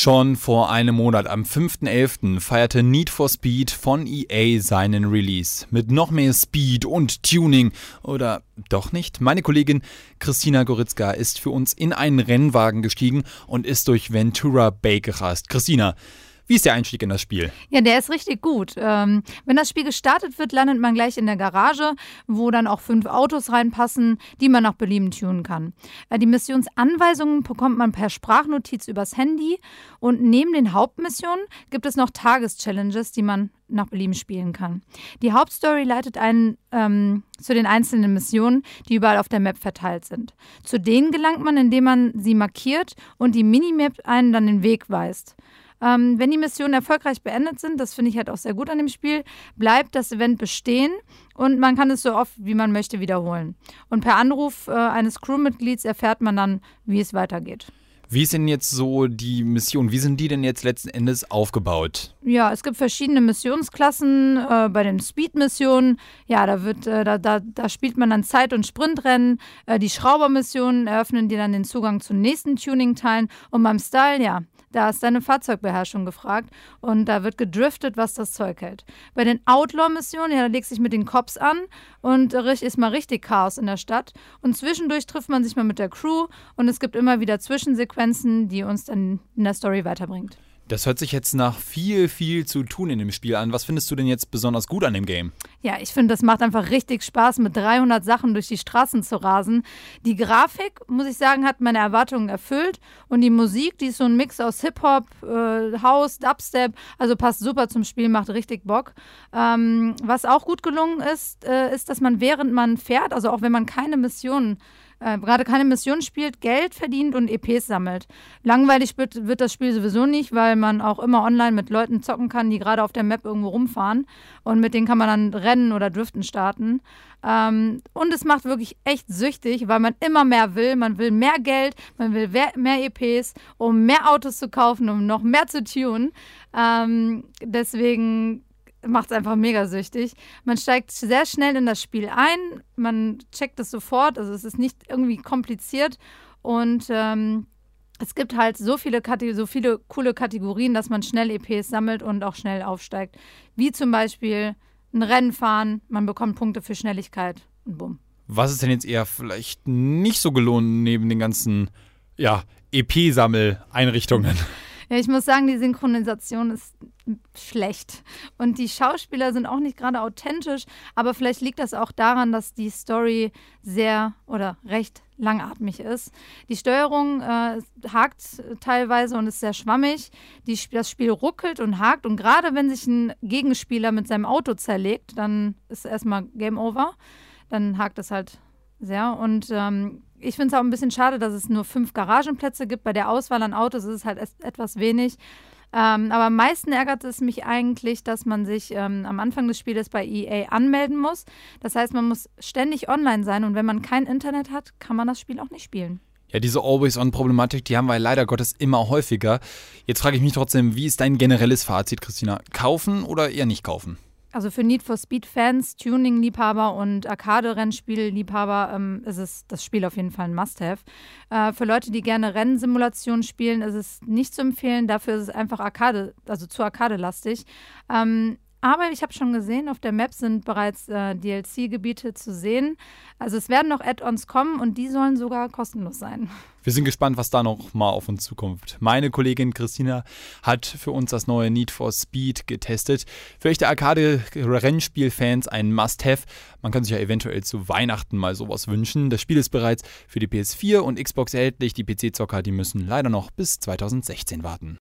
Schon vor einem Monat, am 5.11., feierte Need for Speed von EA seinen Release. Mit noch mehr Speed und Tuning. Oder doch nicht? Meine Kollegin Christina Goritzka ist für uns in einen Rennwagen gestiegen und ist durch Ventura Bay gerast. Christina, wie ist der Einstieg in das Spiel? Ja, der ist richtig gut. Wenn das Spiel gestartet wird, landet man gleich in der Garage, wo dann auch 5 Autos reinpassen, die man nach Belieben tunen kann. Die Missionsanweisungen bekommt man per Sprachnotiz übers Handy und neben den Hauptmissionen gibt es noch Tageschallenges, die man nach Belieben spielen kann. Die Hauptstory leitet einen zu den einzelnen Missionen, die überall auf der Map verteilt sind. Zu denen gelangt man, indem man sie markiert und die Minimap einen dann den Weg weist. Wenn die Missionen erfolgreich beendet sind, das finde ich halt auch sehr gut an dem Spiel, bleibt das Event bestehen und man kann es so oft, wie man möchte, wiederholen. Und per Anruf eines Crewmitglieds erfährt man dann, wie es weitergeht. Wie ist denn jetzt so die Mission? Wie sind die denn jetzt letzten Endes aufgebaut? Ja, es gibt verschiedene Missionsklassen. Bei den Speed-Missionen, ja, da spielt man dann Zeit- und Sprintrennen. Die Schraubermissionen eröffnen dir dann den Zugang zu nächsten Tuning-Teilen. Und beim Style, ja, da ist deine Fahrzeugbeherrschung gefragt und da wird gedriftet, was das Zeug hält. Bei den Outlaw-Missionen, ja, da legst du dich mit den Cops an und ist mal richtig Chaos in der Stadt. Und zwischendurch trifft man sich mal mit der Crew und es gibt immer wieder Zwischensequenzen, die uns dann in der Story weiterbringt. Das hört sich jetzt nach viel, viel zu tun in dem Spiel an. Was findest du denn jetzt besonders gut an dem Game? Ja, ich finde, das macht einfach richtig Spaß, mit 300 Sachen durch die Straßen zu rasen. Die Grafik, muss ich sagen, hat meine Erwartungen erfüllt. Und die Musik, die ist so ein Mix aus Hip-Hop, House, Dubstep, also passt super zum Spiel, macht richtig Bock. Was auch gut gelungen ist, ist, dass man während man fährt, also auch wenn man gerade keine Mission spielt, Geld verdient und EPs sammelt. Langweilig wird das Spiel sowieso nicht, weil man auch immer online mit Leuten zocken kann, die gerade auf der Map irgendwo rumfahren. Und mit denen kann man dann Rennen oder Driften starten. Und es macht wirklich echt süchtig, weil man immer mehr will. Man will mehr Geld, man will mehr EPs, um mehr Autos zu kaufen, um noch mehr zu tunen. Deswegen macht es einfach mega süchtig. Man steigt sehr schnell in das Spiel ein, man checkt es sofort, also es ist nicht irgendwie kompliziert und es gibt halt so viele coole Kategorien, dass man schnell EPs sammelt und auch schnell aufsteigt. Wie zum Beispiel ein Rennen fahren, man bekommt Punkte für Schnelligkeit und bumm. Was ist denn jetzt eher vielleicht nicht so gelohnt neben den ganzen EP-Sammel-Einrichtungen? Ja, ich muss sagen, die Synchronisation ist schlecht. Und die Schauspieler sind auch nicht gerade authentisch, aber vielleicht liegt das auch daran, dass die Story sehr oder recht langatmig ist. Die Steuerung hakt teilweise und ist sehr schwammig. Das Spiel ruckelt und hakt und gerade wenn sich ein Gegenspieler mit seinem Auto zerlegt, dann ist erstmal Game Over. Dann hakt es halt sehr und ich finde es auch ein bisschen schade, dass es nur 5 Garagenplätze gibt. Bei der Auswahl an Autos ist es halt etwas wenig. Aber am meisten ärgert es mich eigentlich, dass man sich am Anfang des Spieles bei EA anmelden muss. Das heißt, man muss ständig online sein und wenn man kein Internet hat, kann man das Spiel auch nicht spielen. Ja, diese Always-On-Problematik, die haben wir leider Gottes immer häufiger. Jetzt frage ich mich trotzdem, wie ist dein generelles Fazit, Christina? Kaufen oder eher nicht kaufen? Also für Need for Speed-Fans, Tuning-Liebhaber und Arcade-Rennspiel-Liebhaber ist das Spiel auf jeden Fall ein Must-Have. Für Leute, die gerne Rennsimulationen spielen, ist es nicht zu empfehlen. Dafür ist es einfach zu Arcade-lastig. Aber ich habe schon gesehen, auf der Map sind bereits DLC-Gebiete zu sehen. Also es werden noch Add-ons kommen und die sollen sogar kostenlos sein. Wir sind gespannt, was da noch mal auf uns zukommt. Meine Kollegin Christina hat für uns das neue Need for Speed getestet. Für echte Arcade-Rennspiel-Fans ein Must-Have. Man kann sich ja eventuell zu Weihnachten mal sowas wünschen. Das Spiel ist bereits für die PS4 und Xbox erhältlich. Die PC-Zocker, die müssen leider noch bis 2016 warten.